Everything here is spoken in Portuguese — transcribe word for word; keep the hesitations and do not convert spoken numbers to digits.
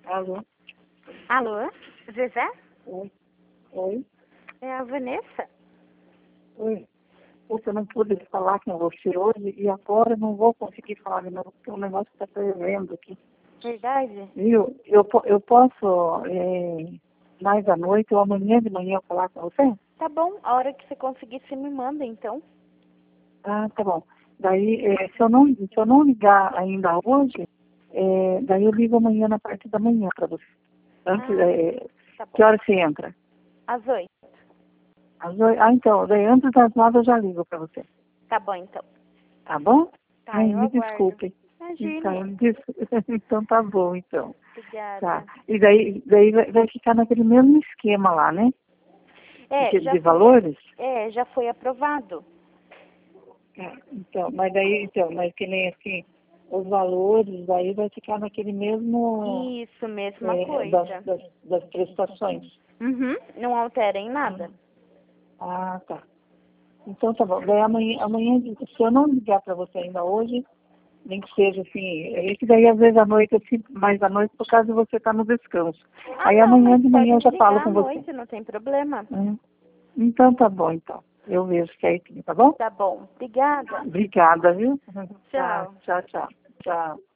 Alô? Alô? Zezé? Oi? Oi? É a Vanessa? Oi? Puta, eu não pude falar com você hoje e agora não vou conseguir falar de novo, porque o negócio está fervendo aqui. Verdade? Viu? Eu, po- eu posso, é, mais à noite ou amanhã de manhã falar com você? Tá bom, a hora que você conseguir, você me manda, então. Ah, tá bom. Daí, é, se, eu não, se eu não ligar ainda hoje, é, daí eu ligo amanhã na parte da manhã para você. Antes, Ah, é, tá bom. que hora você entra? Às oito. Às oito? Ah, então, daí antes das nove eu já ligo para você. Tá bom, então. Tá bom? Tá, Ai, eu me aguardo. desculpe. Imagina. Então, des- então tá bom, então. Tá. Obrigada. E daí, daí vai vai ficar naquele mesmo esquema lá, né? É, De, já de foi, valores? é, já foi aprovado. É, então, mas daí, então, mas que nem assim, os valores, daí vai ficar naquele mesmo Isso, mesma é, das, coisa. das, das prestações. Uhum, não altera em nada. Ah, tá. Então tá bom. Daí amanhã, amanhã, se eu não ligar para você ainda hoje, nem que seja assim, é que daí às vezes à noite eu sinto mais à noite por causa de você estar no descanso. Ah, Aí não, amanhã mas de pode manhã eu me já falo ligar à com você. noite, não tem problema. Hum. Então tá bom, então. Eu vejo certinho, tá bom? Tá bom, obrigada. Obrigada, viu? Tá, Tchau. tchau, tchau. Tchau.